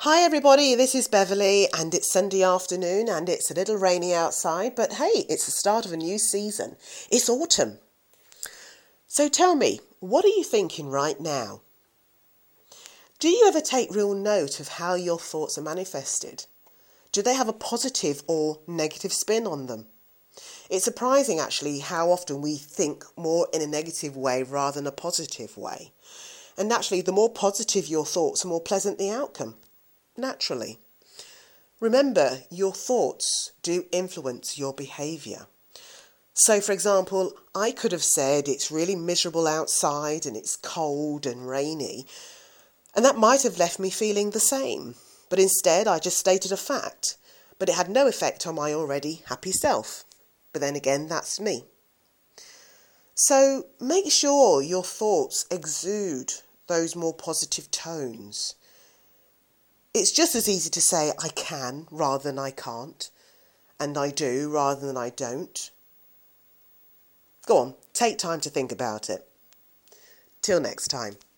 Hi everybody, this is Beverly and it's Sunday afternoon and it's a little rainy outside, but hey, it's the start of a new season. It's autumn. So tell me, what are you thinking right now? Do you ever take real note of how your thoughts are manifested? Do they have a positive or negative spin on them? It's surprising actually how often we think more in a negative way rather than a positive way. And naturally, the more positive your thoughts, the more pleasant the outcome. Naturally. Remember, your thoughts do influence your behaviour. So, for example, I could have said it's really miserable outside and it's cold and rainy, and that might have left me feeling the same. But instead, I just stated a fact, but it had no effect on my already happy self. But then again, that's me. So, make sure your thoughts exude those more positive tones. It's just as easy to say I can rather than I can't, and I do rather than I don't. Go on, take time to think about it. Till next time.